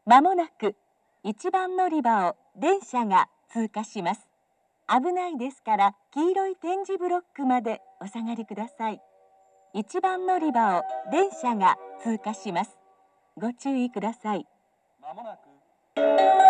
まもなく1番乗り場を電車が通過します。危ないですから黄色い点字ブロックまでお下がりください。1番乗り場を電車が通過します。ご注意ください。 まもなく